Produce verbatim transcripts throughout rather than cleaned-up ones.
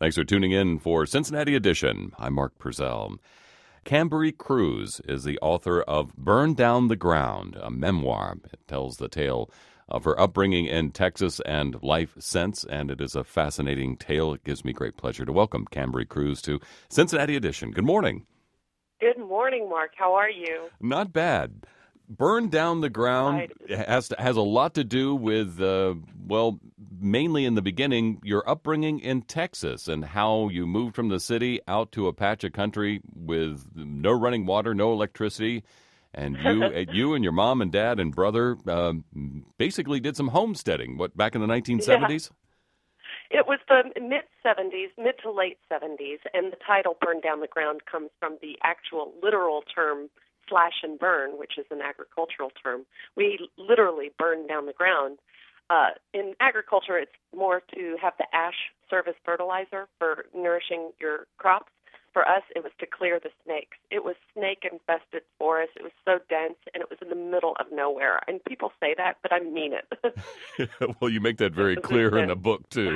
Thanks for tuning in for Cincinnati Edition. I'm Mark Purcell. Cambry Cruz is the author of Burn Down the Ground, a memoir. It tells the tale of her upbringing in Texas and life since, and it is a fascinating tale. It gives me great pleasure to welcome Cambry Cruz to Cincinnati Edition. Good morning. Good morning, Mark. How are you? Not bad. Burn Down the Ground has to, has a lot to do with, uh, well, mainly in the beginning, your upbringing in Texas and how you moved from the city out to a patch of country with no running water, no electricity, and you you and your mom and dad and brother uh, basically did some homesteading, what, back in the nineteen seventies? Yeah. It was the mid-seventies, mid to late seventies, and the title Burn Down the Ground comes from the actual literal term slash and burn, which is an agricultural term. We literally burn down the ground. Uh, in agriculture, it's more to have the ash serve as fertilizer for nourishing your crops. For us, it was to clear the snakes. It was snake-infested forest. It was so dense, and it was in the middle of nowhere. And people say that, but I mean it. Well, you make that very clear in the book, too.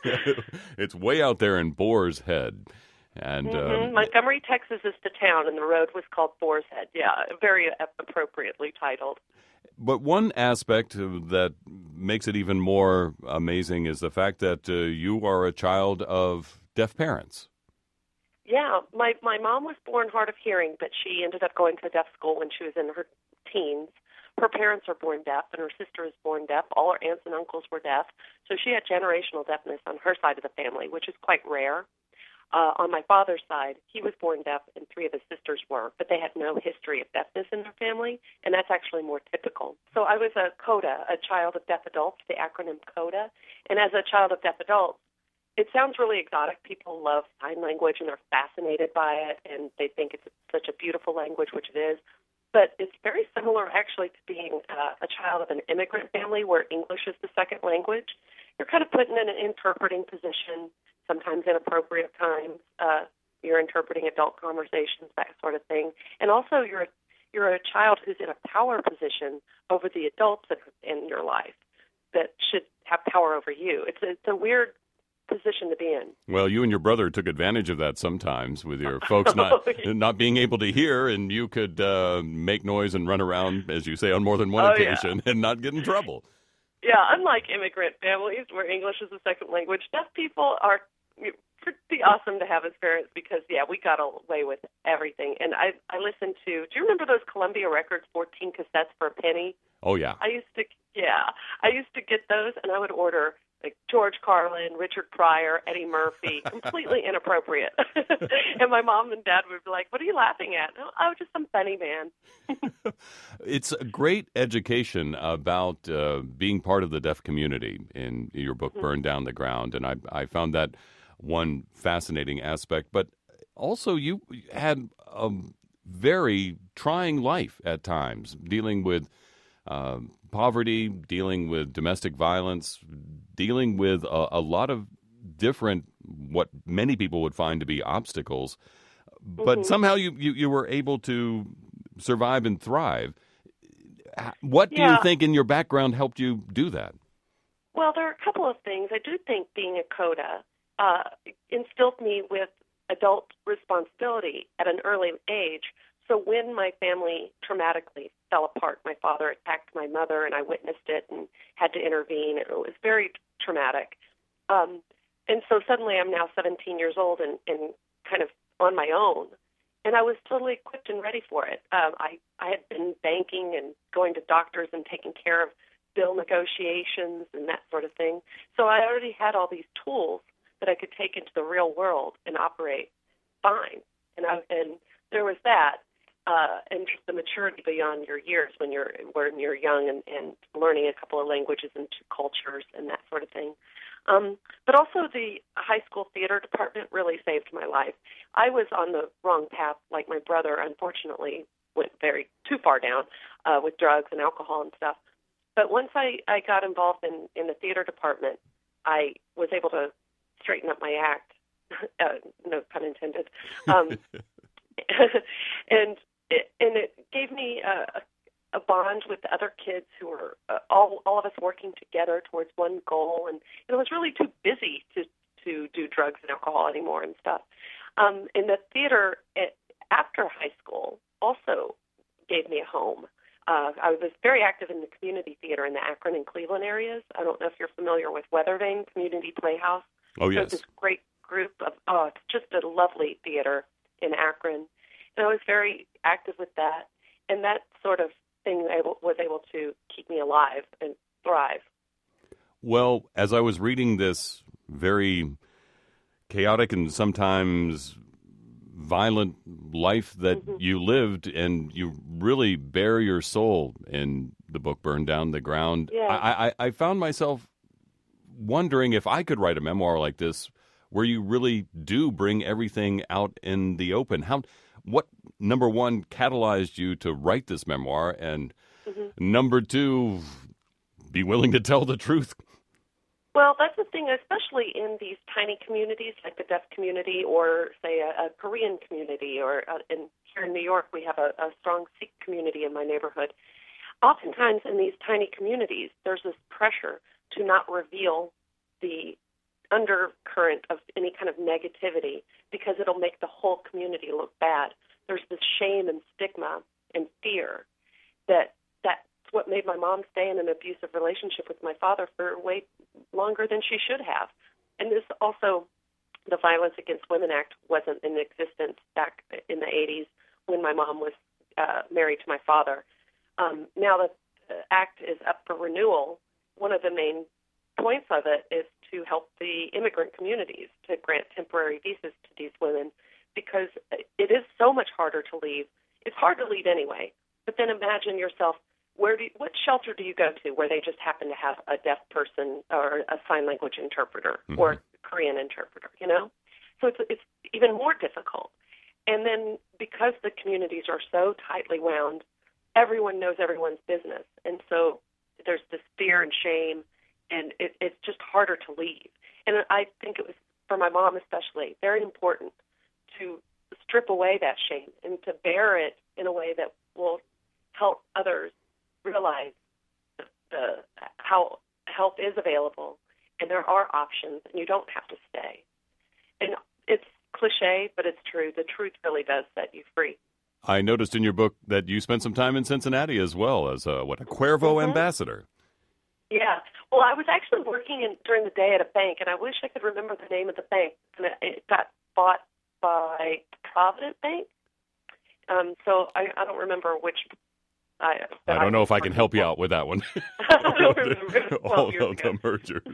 It's way out there in Boar's Head. And mm-hmm. um, Montgomery, Texas is the town, and the road was called Boar's Head. Yeah, very appropriately titled. But one aspect that makes it even more amazing is the fact that uh, you are a child of deaf parents. Yeah, my, my mom was born hard of hearing, but she ended up going to deaf school when she was in her teens. Her parents are born deaf, and her sister is born deaf. All her aunts and uncles were deaf. So she had generational deafness on her side of the family, which is quite rare. Uh, on my father's side, he was born deaf, and three of his sisters were, but they had no history of deafness in their family, and that's actually more typical. So I was a CODA, a child of deaf adults, the acronym CODA, and as a child of deaf adults, it sounds really exotic. People love sign language, and they're fascinated by it, and they think it's such a beautiful language, which it is. But it's very similar, actually, to being uh, a child of an immigrant family where English is the second language. You're kind of put in an interpreting position, sometimes inappropriate times. Uh, you're interpreting adult conversations, that sort of thing. And also, you're a, you're a child who's in a power position over the adults in your life that should have power over you. It's a, it's a weird position to be in. Well, you and your brother took advantage of that sometimes with your folks not not being able to hear, and you could uh, make noise and run around, as you say, on more than one oh, occasion yeah. and not get in trouble. Yeah, unlike immigrant families where English is the second language, deaf people are pretty awesome to have as parents because, yeah, we got away with everything. And I, I listened to, do you remember those Columbia Records fourteen cassettes for a penny? Oh, yeah. I used to, yeah, I used to get those, and I would order like George Carlin, Richard Pryor, Eddie Murphy, completely inappropriate. And my mom and dad would be like, what are you laughing at? Oh, just some funny man. It's a great education about uh, being part of the deaf community in your book, mm-hmm. Burn Down the Ground. And I, I found that one fascinating aspect. But also you had a very trying life at times, dealing with uh, poverty, dealing with domestic violence, dealing with a, a lot of different, what many people would find to be obstacles. But mm-hmm. somehow you, you, you were able to survive and thrive. What do yeah. you think in your background helped you do that? Well, there are a couple of things. I do think being a CODA uh, instilled me with adult responsibility at an early age. So when my family traumatically fell apart, my father attacked my mother, and I witnessed it and had to intervene. It was very traumatic. Um, and so suddenly I'm now seventeen years old and, and kind of on my own. And I was totally equipped and ready for it. Um, I, I had been banking and going to doctors and taking care of bill negotiations and that sort of thing. So I already had all these tools that I could take into the real world and operate fine. And, I, and there was that. Uh, and just the maturity beyond your years when you're when you're young and, and learning a couple of languages and two cultures and that sort of thing. Um, but also the high school theater department really saved my life. I was on the wrong path, like my brother, unfortunately, went very too far down uh, with drugs and alcohol and stuff. But once I, I got involved in, in the theater department, I was able to straighten up my act, uh, no pun intended. Um, and it, and it gave me a, a bond with the other kids who were uh, all all of us working together towards one goal, and, and I was really too busy to to do drugs and alcohol anymore and stuff. Um, and the theater at, after high school also gave me a home. Uh, I was very active in the community theater in the Akron and Cleveland areas. I don't know if you're familiar with Weathervane Community Playhouse. Oh, So yes. this great group of, oh, it's just a lovely theater in Akron. And I was very active with that. And that sort of thing able, was able to keep me alive and thrive. Well, as I was reading this very chaotic and sometimes violent life that Mm-hmm. you lived, and you really bare your soul in the book Burned Down the Ground, Yeah. I, I, I found myself wondering if I could write a memoir like this where you really do bring everything out in the open. How, what, number one, catalyzed you to write this memoir, and Mm-hmm. number two, be willing to tell the truth? Well, that's the thing, especially in these tiny communities like the deaf community or, say, a, a Korean community, or uh, in, here in New York we have a, a strong Sikh community in my neighborhood. Oftentimes in these tiny communities there's this pressure to not reveal the undercurrent of any kind of negativity because it'll make the whole community look bad. There's this shame and stigma and fear that that's what made my mom stay in an abusive relationship with my father for way longer than she should have. And this also, the Violence Against Women Act wasn't in existence back in the eighties when my mom was uh, married to my father. Um, now that the act is up for renewal, one of the main points of it is to help the immigrant communities to grant temporary visas to these women, because it is so much harder to leave. It's hard to leave anyway, but then imagine yourself, where do you, what shelter do you go to where they just happen to have a deaf person or a sign language interpreter Mm-hmm. or a Korean interpreter, you know? So it's, it's even more difficult. And then because the communities are so tightly wound, everyone knows everyone's business. And so there's this fear and shame, and it, it's just harder to leave. And I think it was, for my mom especially, very important to strip away that shame and to bear it in a way that will help others realize the, the, how help is available and there are options and you don't have to stay. And it's cliche, but it's true. The truth really does set you free. I noticed in your book that you spent some time in Cincinnati as well as a, what, a Cuervo Mm-hmm. ambassador. Yeah. Well, I was actually working in, during the day at a bank, and I wish I could remember the name of the bank. And it, it got bought by Provident Bank. Um, so I, I don't remember which. I, I don't know if I can help you out with that one. I don't remember. All twelve years of the ago. mergers.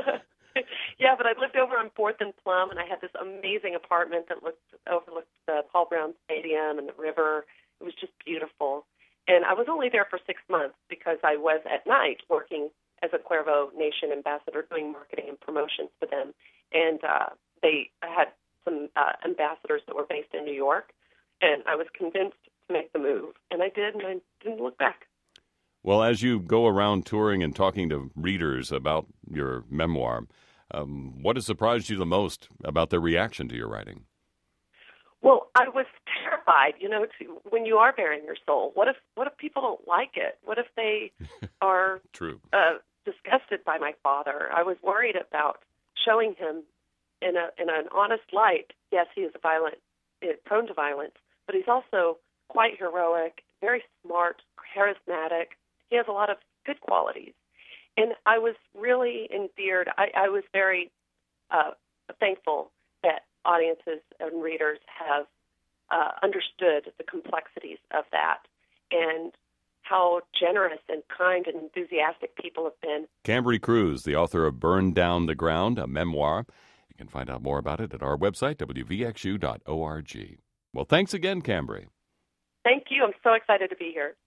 Yeah, but I lived over on Fourth and Plum, and I had this amazing apartment that looked overlooked the Paul Brown Stadium and the river. It was just beautiful. And I was only there for six months because I was at night working as a Cuervo Nation ambassador, doing marketing and promotions for them. And uh, they had some uh, ambassadors that were based in New York, and I was convinced to make the move, and I did, and I didn't look back. Well, as you go around touring and talking to readers about your memoir, um, what has surprised you the most about their reaction to your writing? Well, I was terrified, you know, to, when you are bearing your soul. What if what if people don't like it? What if they are True. uh, disgusted by my father? I was worried about showing him in a in an honest light. Yes, he is a violent, prone to violence, but he's also quite heroic, very smart, charismatic. He has a lot of good qualities. And I was really endeared. I, I was very uh, thankful that audiences and readers have uh, understood the complexities of that and how generous and kind and enthusiastic people have been. Cambry Cruz, the author of Burned Down the Ground, a memoir. You can find out more about it at our website, w v x u dot org. Well, thanks again, Cambry. Thank you. I'm so excited to be here.